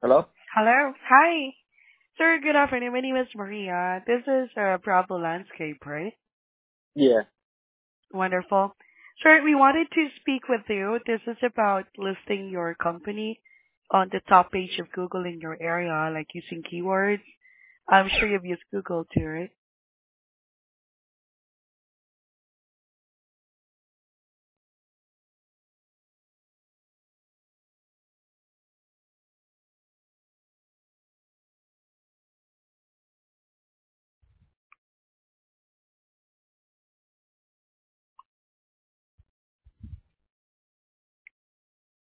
Hello? Hello. Hi. Sir, good afternoon. My name is Maria. This is Bravo Landscape, right? Yeah. Wonderful. Sir, we wanted to speak with you. This is about listing your company on the top page of Google in your area, like using keywords. I'm sure you've used Google too, right?